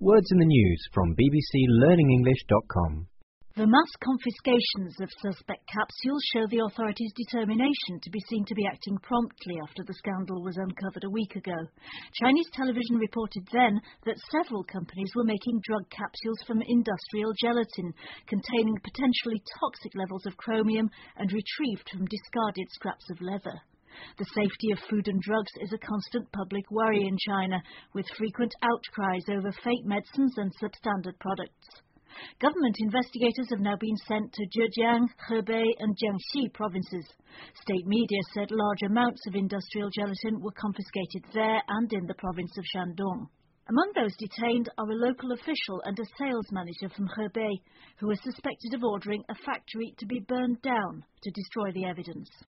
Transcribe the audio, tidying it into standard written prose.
Words in the News from bbclearningenglish.com. The mass confiscations of suspect capsules show the authorities' determination to be seen to be acting promptly after the scandal was uncovered a week ago. Chinese television reported then that several companies were making drug capsules from industrial gelatin containing potentially toxic levels of chromium and retrieved from discarded scraps of leather. The safety of food and drugs is a constant public worry in China, with frequent outcries over fake medicines and substandard products. Government investigators have now been sent to Zhejiang, Hebei and Jiangxi provinces. State media said large amounts of industrial gelatin were confiscated there and in the province of Shandong. Among those detained are a local official and a sales manager from Hebei, who are suspected of ordering a factory to be burned down to destroy the evidence.